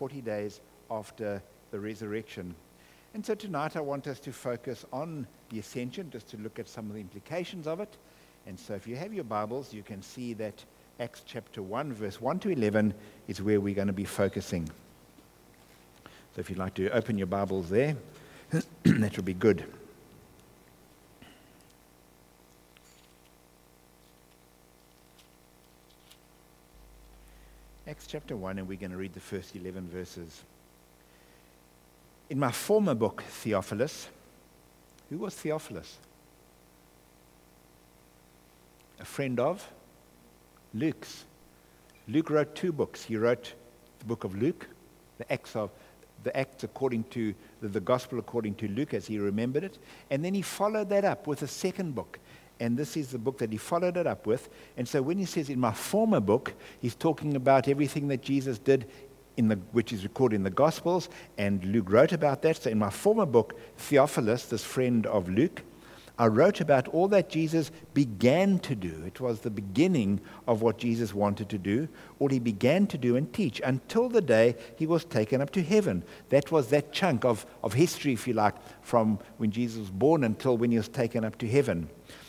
40 days after the resurrection. And so tonight I want us to focus on the ascension, just to look at some of the implications of it. And so if you have your Bibles, you can see that Acts chapter 1, verse 1 to 11 is where we're going to be focusing. So if you'd like to open your Bibles there, that would be good. Acts chapter 1, and we're going to read the first 11 verses. In my former book, Theophilus, who was Theophilus? A friend of Luke's. Luke wrote 2 books. He wrote the book of Luke, the Acts according to the Gospel according to Luke, as he remembered it, and then he followed that up with a second book. And this is the book that he followed it up with. And so when he says in my former book, he's talking about everything that Jesus did, which is recorded in the Gospels, and Luke wrote about that. So in my former book, Theophilus, this friend of Luke, I wrote about all that Jesus began to do. It was the beginning of what Jesus wanted to do, all he began to do and teach, until the day he was taken up to heaven. That was that chunk of history, if you like, from when Jesus was born until when he was taken up to heaven.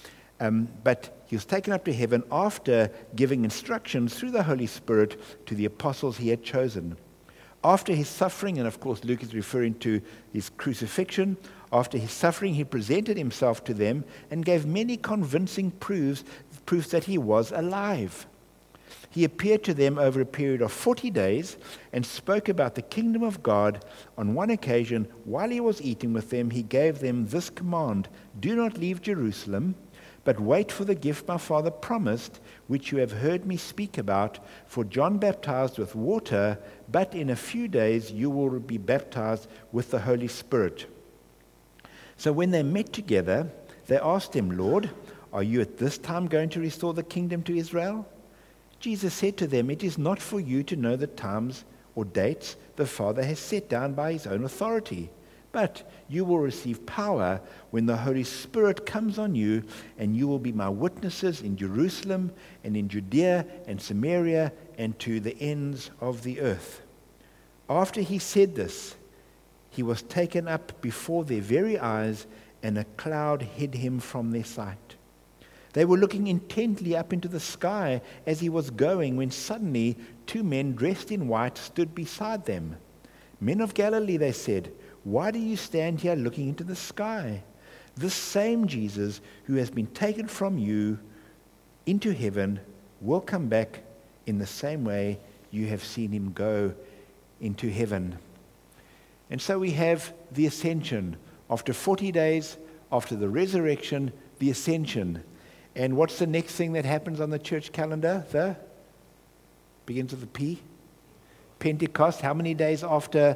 But he was taken up to heaven after giving instructions through the Holy Spirit to the apostles he had chosen. After his suffering, and of course Luke is referring to his crucifixion, after his suffering he presented himself to them and gave many convincing proofs that he was alive. He appeared to them over a period of 40 days and spoke about the kingdom of God. On one occasion, while he was eating with them, he gave them this command: do not leave Jerusalem, but wait for the gift my Father promised, which you have heard me speak about. For John baptized with water, but in a few days you will be baptized with the Holy Spirit. So when they met together, they asked him, Lord, are you at this time going to restore the kingdom to Israel? Jesus said to them, it is not for you to know the times or dates the Father has set down by his own authority. But you will receive power when the Holy Spirit comes on you, and you will be my witnesses in Jerusalem and in Judea and Samaria and to the ends of the earth. After he said this, he was taken up before their very eyes, and a cloud hid him from their sight. They were looking intently up into the sky as he was going, when suddenly 2 men dressed in white stood beside them. Men of Galilee, they said, why do you stand here looking into the sky? This same Jesus who has been taken from you into heaven will come back in the same way you have seen him go into heaven. And so we have the ascension. After 40 days, after the resurrection, the ascension. And what's the next thing that happens on the church calendar? Begins with a P. Pentecost. How many days after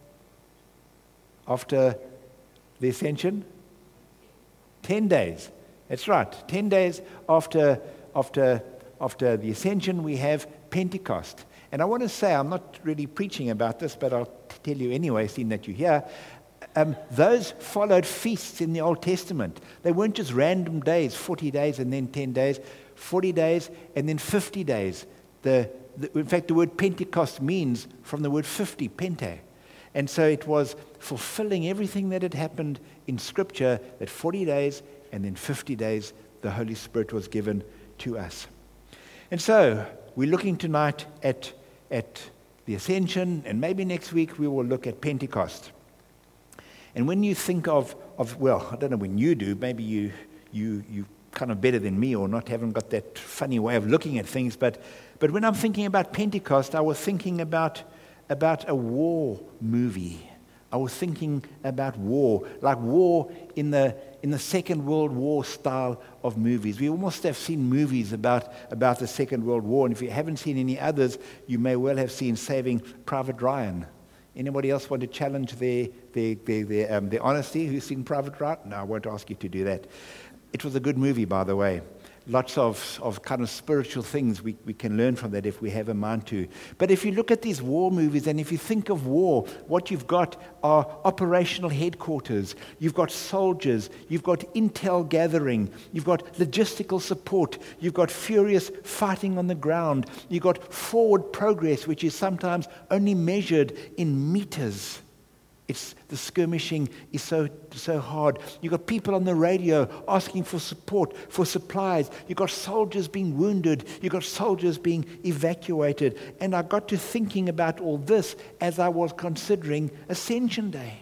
the ascension? 10 days. That's right. 10 days after the ascension, we have Pentecost. And I want to say, I'm not really preaching about this, but I'll tell you anyway, seeing that you're here. Those followed feasts in the Old Testament. They weren't just random days, 40 days and then 10 days, 40 days and then 50 days. In fact, the word Pentecost means from the word 50, pente. And so it was fulfilling everything that had happened in Scripture, that 40 days and then 50 days the Holy Spirit was given to us. And so we're looking tonight at the ascension, and maybe next week we will look at Pentecost. And when you think of well, I don't know when you do, maybe you kind of better than me or not, haven't got that funny way of looking at things, but when I'm thinking about Pentecost, I was thinking about a war movie. I was thinking about war, like war in the Second World War style of movies. We almost have seen movies about the Second World War, and if you haven't seen any others, you may well have seen Saving Private Ryan. Anybody else want to challenge their honesty? Who's seen Private Ryan? No, I won't ask you to do that. It was a good movie, by the way. lots of kind of spiritual things we can learn from that if we have a mind to. But if you look at these war movies, and if you think of war, what you've got are operational headquarters. You've got soldiers. You've got intel gathering. You've got logistical support. You've got furious fighting on the ground. You've got forward progress, which is sometimes only measured in meters. The skirmishing is so hard. You've got people on the radio asking for support, for supplies. You've got soldiers being wounded. You've got soldiers being evacuated. And I got to thinking about all this as I was considering Ascension Day.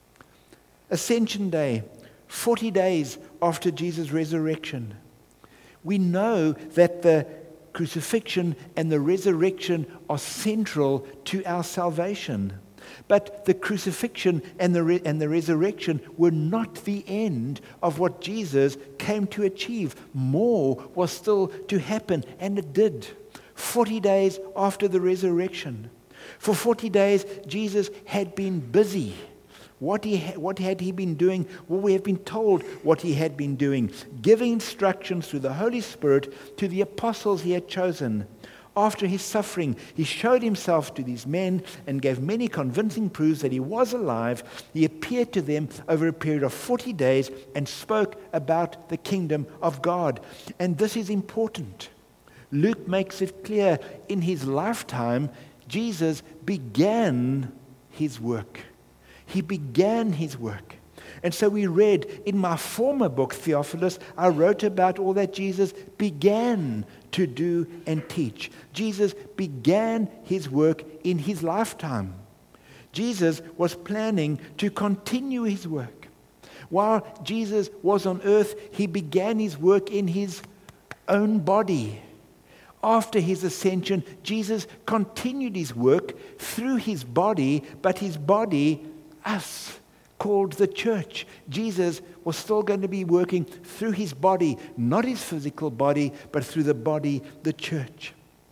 Ascension Day, 40 days after Jesus' resurrection. We know that the crucifixion and the resurrection are central to our salvation. But the crucifixion and the resurrection were not the end of what Jesus came to achieve. More was still to happen, and it did. 40 days after the resurrection. For 40 days, Jesus had been busy. What had he been doing? Well, we have been told what he had been doing, giving instructions through the Holy Spirit to the apostles he had chosen. After his suffering, he showed himself to these men and gave many convincing proofs that he was alive. He appeared to them over a period of 40 days and spoke about the kingdom of God. And this is important. Luke makes it clear in his lifetime, Jesus began his work. He began his work. And so we read in my former book, Theophilus, I wrote about all that Jesus began to do and teach. Jesus began his work in his lifetime. Jesus was planning to continue his work. While Jesus was on earth, he began his work in his own body. After his ascension, Jesus continued his work through his body, but his body, us, called the church. Jesus was still going to be working through his body, not his physical body, but through the body, the church.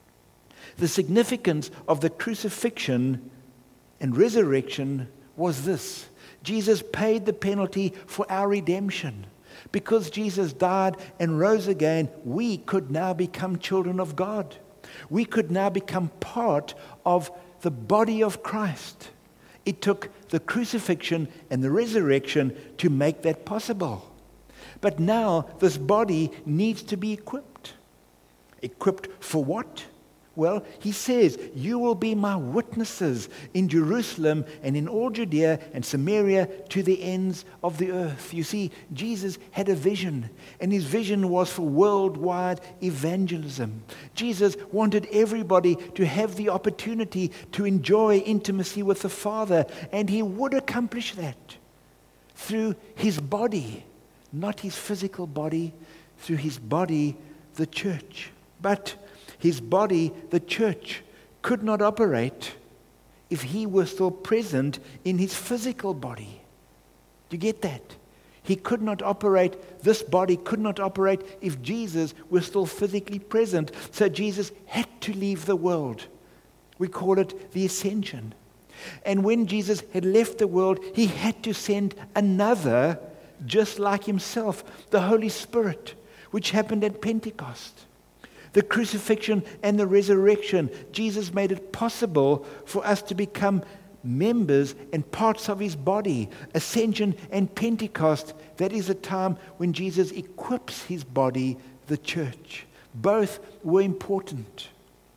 The significance of the crucifixion and resurrection was this. Jesus paid the penalty for our redemption. Because Jesus died and rose again, we could now become children of God. We could now become part of the body of Christ. It took the crucifixion and the resurrection to make that possible. But now this body needs to be equipped. Equipped for what? Well, he says, you will be my witnesses in Jerusalem and in all Judea and Samaria to the ends of the earth. You see, Jesus had a vision, and his vision was for worldwide evangelism. Jesus wanted everybody to have the opportunity to enjoy intimacy with the Father, and he would accomplish that through his body, not his physical body, through his body, the church. But his body, the church, could not operate if he were still present in his physical body. Do you get that? He could not operate, this body could not operate if Jesus were still physically present. So Jesus had to leave the world. We call it the ascension. And when Jesus had left the world, he had to send another, just like himself, the Holy Spirit, which happened at Pentecost. The crucifixion and the resurrection, Jesus made it possible for us to become members and parts of his body. Ascension and Pentecost, that is a time when Jesus equips his body, the church. Both were important.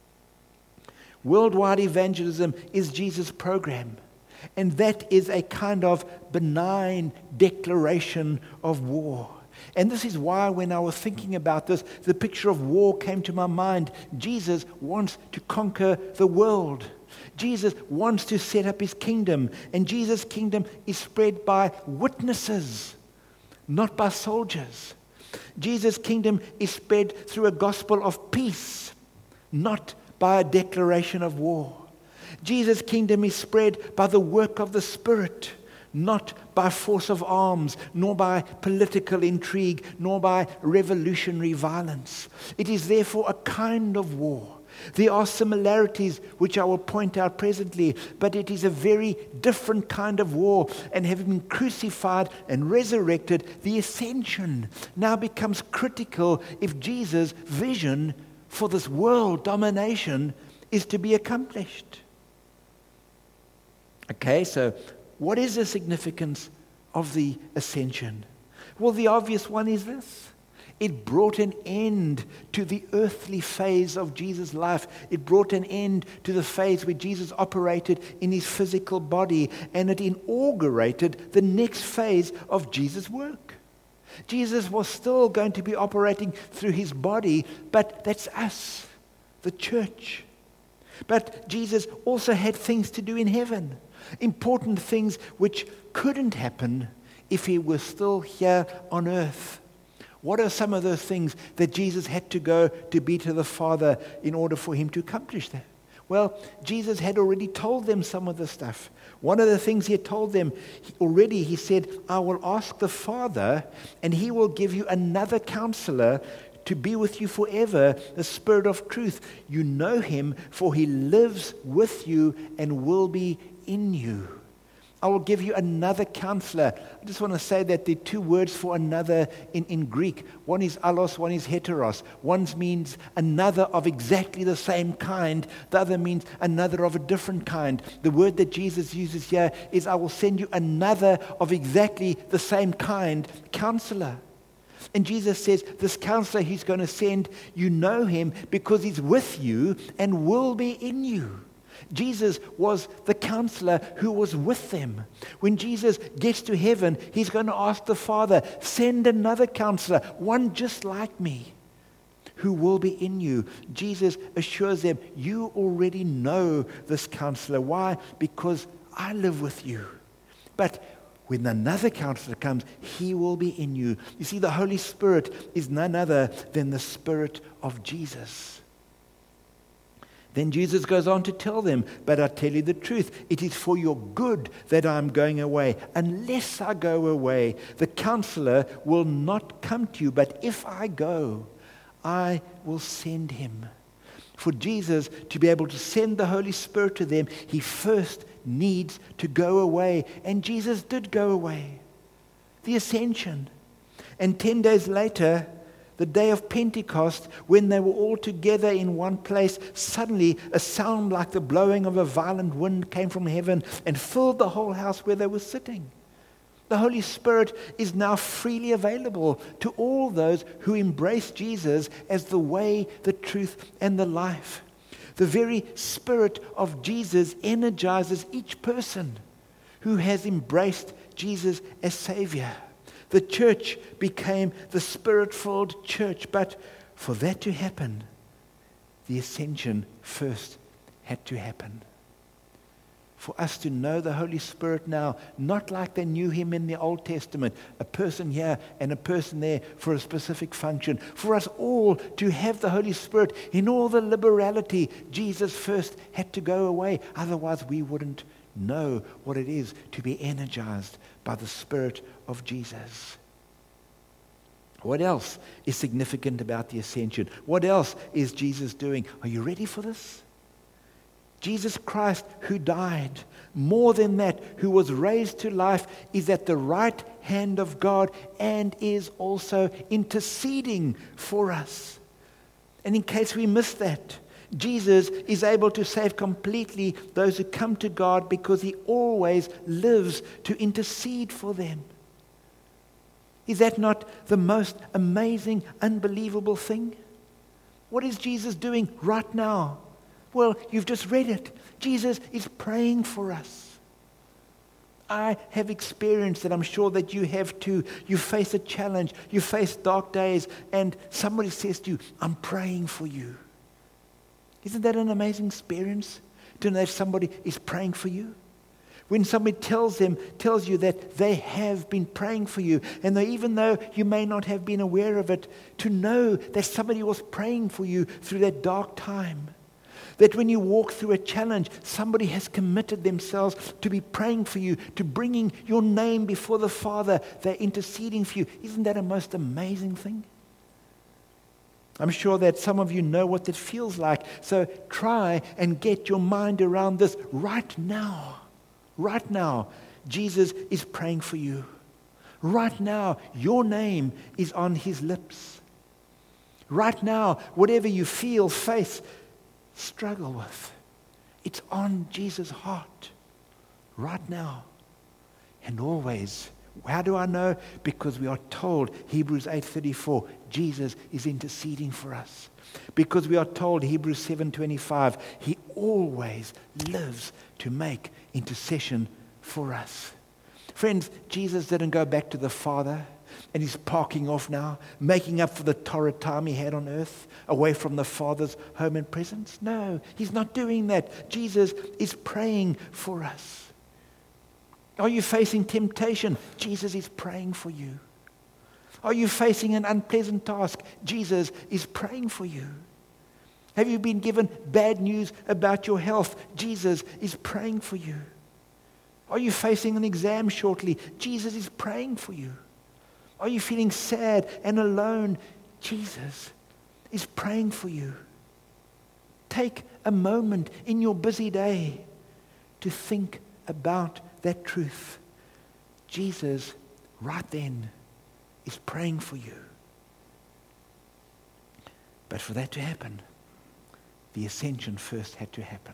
Worldwide evangelism is Jesus' program. And that is a kind of benign declaration of war. And this is why when I was thinking about this, the picture of war came to my mind. Jesus wants to conquer the world. Jesus wants to set up his kingdom. And Jesus' kingdom is spread by witnesses, not by soldiers. Jesus' kingdom is spread through a gospel of peace, not by a declaration of war. Jesus' kingdom is spread by the work of the Spirit, not by force of arms, nor by political intrigue, nor by revolutionary violence. It is therefore a kind of war. There are similarities which I will point out presently, but it is a very different kind of war. And having been crucified and resurrected, the ascension now becomes critical if Jesus' vision for this world domination is to be accomplished. Okay, so what is the significance of the ascension? Well, the obvious one is this. It brought an end to the earthly phase of Jesus' life. It brought an end to the phase where Jesus operated in his physical body, and it inaugurated the next phase of Jesus' work. Jesus was still going to be operating through his body, but that's us, the church. But Jesus also had things to do in heaven, important things which couldn't happen if he were still here on earth. What are some of those things that Jesus had to go to be to the Father in order for him to accomplish that? Well, Jesus had already told them some of the stuff. One of the things he had told them already, he said, I will ask the Father, and he will give you another counselor to be with you forever, the Spirit of truth. You know him, for he lives with you and will be in you. I will give you another counselor. I just want to say that there are two words for another in Greek. One is allos, one is heteros. One means another of exactly the same kind. The other means another of a different kind. The word that Jesus uses here is, I will send you another of exactly the same kind, counselor. And Jesus says, this counselor he's going to send, you know him because he's with you and will be in you. Jesus was the counselor who was with them. When Jesus gets to heaven, he's going to ask the Father, send another counselor, one just like me, who will be in you. Jesus assures them, you already know this counselor. Why? Because I live with you. But when another counselor comes, he will be in you. You see, the Holy Spirit is none other than the Spirit of Jesus. Then Jesus goes on to tell them, but I tell you the truth, it is for your good that I am going away. Unless I go away, the counselor will not come to you, but if I go, I will send him. For Jesus to be able to send the Holy Spirit to them, he first needs to go away. And Jesus did go away. The ascension. And 10 days later, the day of Pentecost, when they were all together in one place, suddenly a sound like the blowing of a violent wind came from heaven and filled the whole house where they were sitting. The Holy Spirit is now freely available to all those who embrace Jesus as the way, the truth, and the life. The very Spirit of Jesus energizes each person who has embraced Jesus as Savior. The church became the Spirit-filled church, but for that to happen, the ascension first had to happen. For us to know the Holy Spirit now, not like they knew him in the Old Testament, a person here and a person there for a specific function. For us all to have the Holy Spirit in all the liberality, Jesus first had to go away. Otherwise we wouldn't know what it is to be energized by the Spirit of Jesus. What else is significant about the ascension? What else is Jesus doing? Are you ready for this? Jesus Christ, who died, more than that, who was raised to life, is at the right hand of God and is also interceding for us. And in case we miss that, Jesus is able to save completely those who come to God because he always lives to intercede for them. Is that not the most amazing, unbelievable thing? What is Jesus doing right now? Well, you've just read it. Jesus is praying for us. I have experienced it. I'm sure that you have too. You face a challenge. You face dark days. And somebody says to you, I'm praying for you. Isn't that an amazing experience? To know that somebody is praying for you? When somebody tells you that they have been praying for you, and even though you may not have been aware of it, to know that somebody was praying for you through that dark time. That when you walk through a challenge, somebody has committed themselves to be praying for you, to bringing your name before the Father. They're interceding for you. Isn't that a most amazing thing? I'm sure that some of you know what it feels like. So try and get your mind around this right now. Right now, Jesus is praying for you. Right now, your name is on his lips. Right now, whatever you feel, face, struggle with, it's on Jesus' heart. Right now. And always. How do I know? Because we are told, Hebrews 8:34, Jesus is interceding for us. Because we are told, Hebrews 7:25, he always lives to make intercession for us. Friends, Jesus didn't go back to the Father and he's parking off now, making up for the torrid time he had on earth, away from the Father's home and presence. No, he's not doing that. Jesus is praying for us. Are you facing temptation? Jesus is praying for you. Are you facing an unpleasant task? Jesus is praying for you. Have you been given bad news about your health? Jesus is praying for you. Are you facing an exam shortly? Jesus is praying for you. Are you feeling sad and alone? Jesus is praying for you. Take a moment in your busy day to think about that truth. Jesus, right then, is praying for you. But for that to happen, the ascension first had to happen.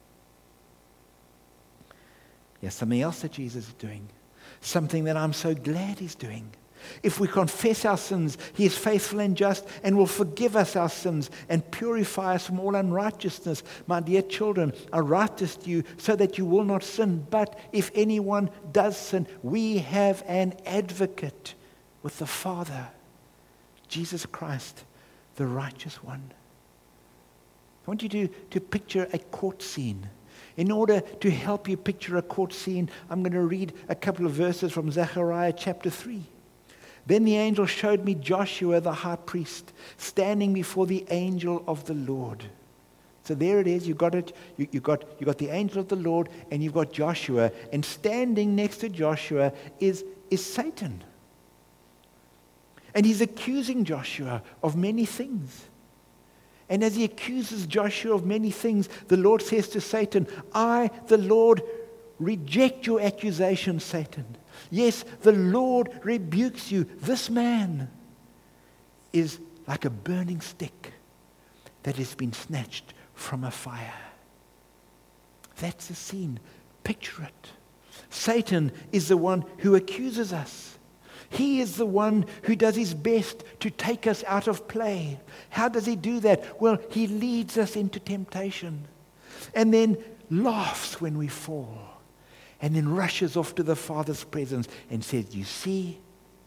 There's something else that Jesus is doing. Something that I'm so glad he's doing. If we confess our sins, he is faithful and just and will forgive us our sins and purify us from all unrighteousness. My dear children, I write this to you so that you will not sin. But if anyone does sin, we have an advocate with the Father, Jesus Christ, the righteous one. I want you to picture a court scene. In order to help you picture a court scene, I'm going to read a couple of verses from Zechariah chapter 3. Then the angel showed me Joshua the high priest standing before the angel of the Lord. So there it is. You got it. You got the angel of the Lord, and you've got Joshua. And standing next to Joshua is Satan. And he's accusing Joshua of many things. And as he accuses Joshua of many things, the Lord says to Satan, I, the Lord, reject your accusation, Satan. Yes, the Lord rebukes you. This man is like a burning stick that has been snatched from a fire. That's the scene. Picture it. Satan is the one who accuses us. He is the one who does his best to take us out of play. How does he do that? Well, he leads us into temptation and then laughs when we fall and then rushes off to the Father's presence and says, you see.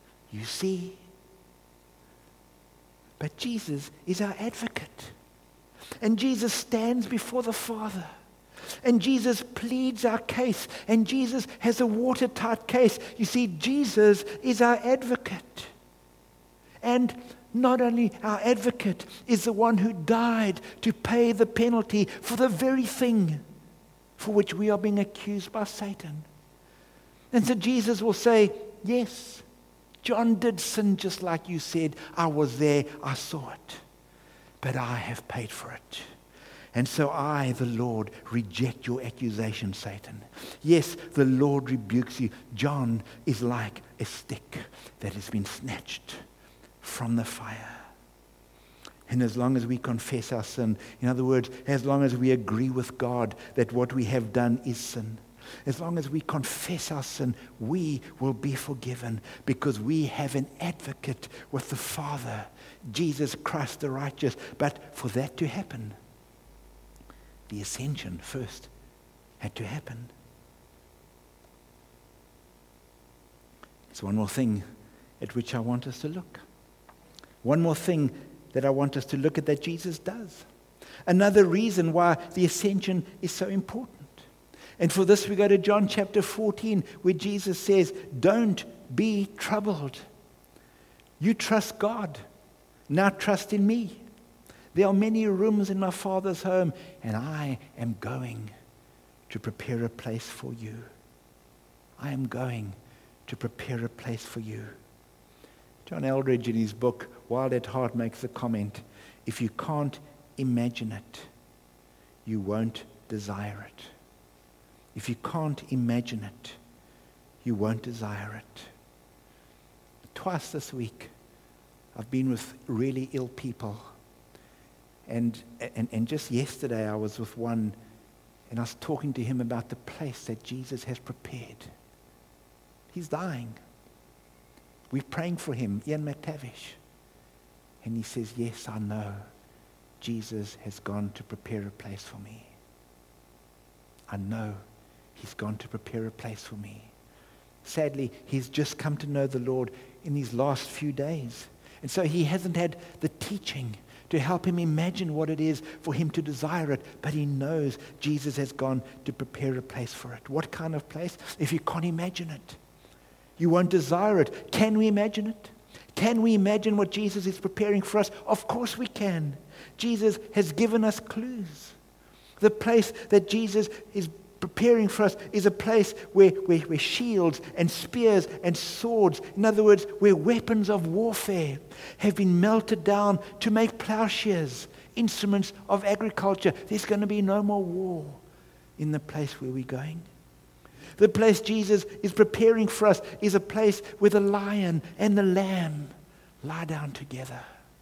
But Jesus is our advocate. And Jesus stands before the Father. And Jesus pleads our case. And Jesus has a watertight case. You see, Jesus is our advocate. And not only our advocate is the one who died to pay the penalty for the very thing for which we are being accused by Satan. And so Jesus will say, yes, John did sin just like you said. I was there, I saw it. But I have paid for it. And so I, the Lord, reject your accusation, Satan. Yes, the Lord rebukes you. John is like a stick that has been snatched from the fire. And as long as we confess our sin, in other words, as long as we agree with God that what we have done is sin, as long as we confess our sin, we will be forgiven because we have an advocate with the Father, Jesus Christ the righteous. But for that to happen, the ascension first had to happen. There's one more thing at which I want us to look. One more thing that I want us to look at that Jesus does. Another reason why the ascension is so important. And for this we go to John chapter 14 where Jesus says, don't be troubled. You trust God. Now trust in me. There are many rooms in my Father's home, and I am going to prepare a place for you. I am going to prepare a place for you. John Eldridge in his book, Wild at Heart, makes the comment, if you can't imagine it, you won't desire it. If you can't imagine it, you won't desire it. Twice this week, I've been with really ill people. And just yesterday I was with one, and I was talking to him about the place that Jesus has prepared. He's dying. We're praying for him, Ian McTavish. And he says, yes, I know. Jesus has gone to prepare a place for me. I know he's gone to prepare a place for me. Sadly, he's just come to know the Lord in these last few days. And so he hasn't had the teaching to help him imagine what it is for him to desire it. But he knows Jesus has gone to prepare a place for it. What kind of place? If you can't imagine it, you won't desire it. Can we imagine it? Can we imagine what Jesus is preparing for us? Of course we can. Jesus has given us clues. The place that Jesus is preparing for us is a place where shields and spears and swords, in other words, where weapons of warfare have been melted down to make plowshares, instruments of agriculture. There's going to be no more war in the place where we're going. The place Jesus is preparing for us is a place where the lion and the lamb lie down together.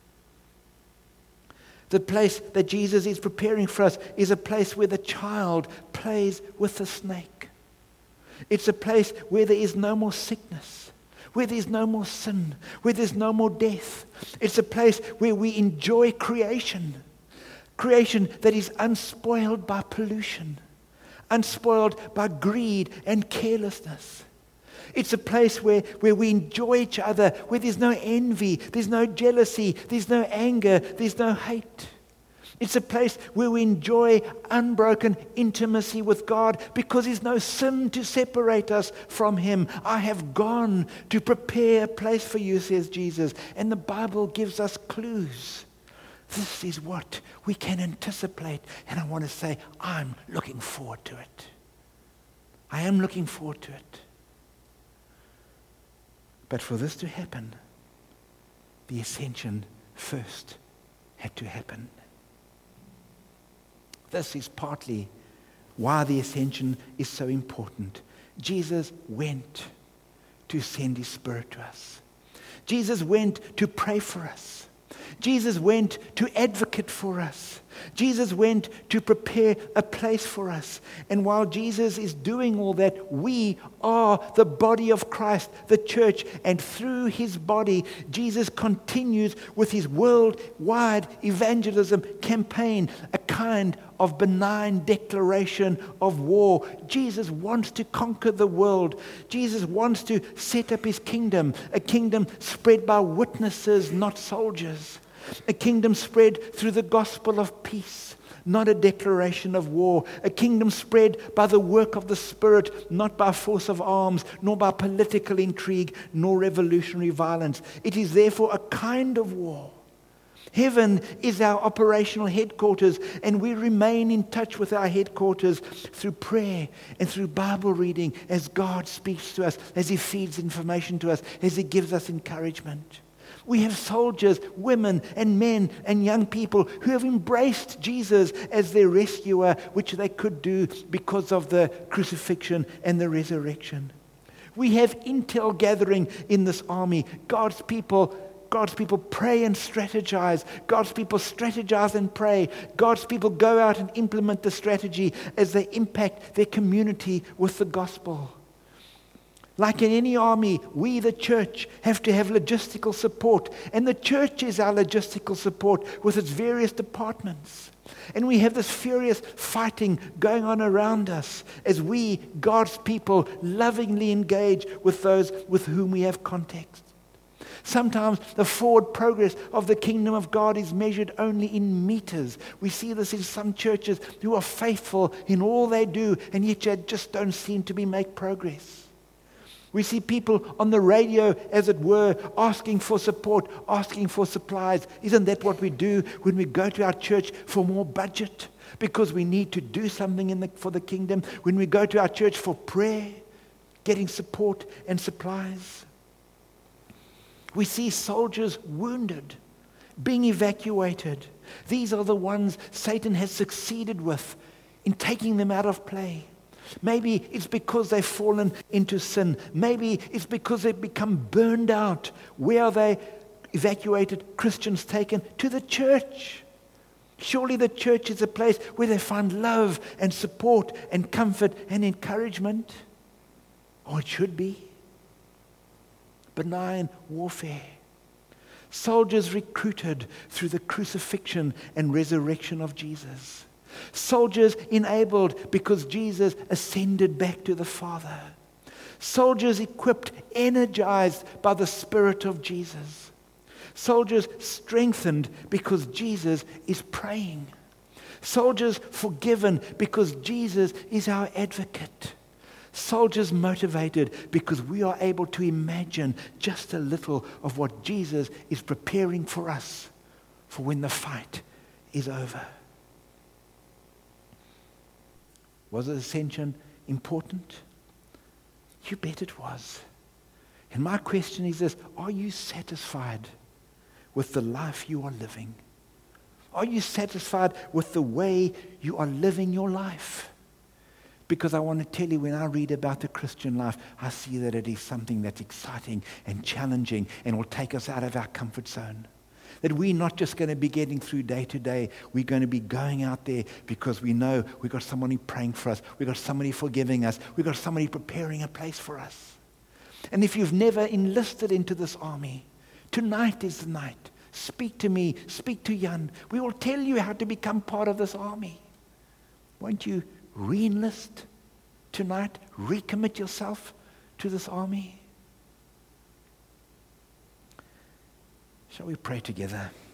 The place that Jesus is preparing for us is a place where the child plays with the snake. It's a place where there is no more sickness, where there's no more sin, where there's no more death. It's a place where we enjoy creation that is unspoiled by pollution, unspoiled by greed and carelessness. It's a place where we enjoy each other, where there's no envy, there's no jealousy, there's no anger, there's no hate. It's a place where we enjoy unbroken intimacy with God because there's no sin to separate us from Him. I have gone to prepare a place for you, says Jesus. And the Bible gives us clues. This is what we can anticipate. And I want to say, I'm looking forward to it. I am looking forward to it. But for this to happen, the ascension first had to happen. This is partly why the ascension is so important. Jesus went to send His Spirit to us. Jesus went to pray for us. Jesus went to advocate for us. Jesus went to prepare a place for us. And while Jesus is doing all that, we are the body of Christ, the church. And through His body, Jesus continues with His worldwide evangelism campaign, a kind of benign declaration of war. Jesus wants to conquer the world. Jesus wants to set up His kingdom, a kingdom spread by witnesses, not soldiers. A kingdom spread through the gospel of peace, not a declaration of war. A kingdom spread by the work of the Spirit, not by force of arms, nor by political intrigue, nor revolutionary violence. It is therefore a kind of war. Heaven is our operational headquarters, and we remain in touch with our headquarters through prayer and through Bible reading as God speaks to us, as He feeds information to us, as He gives us encouragement. We have soldiers, women and men and young people who have embraced Jesus as their rescuer, which they could do because of the crucifixion and the resurrection. We have intel gathering in this army. God's people pray and strategize. God's people strategize and pray. God's people go out and implement the strategy as they impact their community with the gospel. Like in any army, we, the church, have to have logistical support. And the church is our logistical support with its various departments. And we have this furious fighting going on around us as we, God's people, lovingly engage with those with whom we have contact. Sometimes the forward progress of the kingdom of God is measured only in meters. We see this in some churches who are faithful in all they do, and yet they just don't seem to make progress. We see people on the radio, as it were, asking for support, asking for supplies. Isn't that what we do when we go to our church for more budget? Because we need to do something for the kingdom. When we go to our church for prayer, getting support and supplies. We see soldiers wounded, being evacuated. These are the ones Satan has succeeded with in taking them out of play. Maybe it's because they've fallen into sin. Maybe it's because they've become burned out. Where are they evacuated? Christians taken to the church. Surely the church is a place where they find love and support and comfort and encouragement. Or it should be. Benign warfare. Soldiers recruited through the crucifixion and resurrection of Jesus. Soldiers enabled because Jesus ascended back to the Father. Soldiers equipped, energized by the Spirit of Jesus. Soldiers strengthened because Jesus is praying. Soldiers forgiven because Jesus is our advocate. Soldiers motivated because we are able to imagine just a little of what Jesus is preparing for us for when the fight is over. Was the ascension important? You bet it was. And my question is this: are you satisfied with the life you are living? Are you satisfied with the way you are living your life? Because I want to tell you, when I read about the Christian life, I see that it is something that's exciting and challenging and will take us out of our comfort zone. That we're not just going to be getting through day to day. We're going to be going out there because we know we've got somebody praying for us. We've got somebody forgiving us. We've got somebody preparing a place for us. And if you've never enlisted into this army, tonight is the night. Speak to me. Speak to Jan. We will tell you how to become part of this army. Won't you re-enlist tonight? Recommit yourself to this army? Shall we pray together?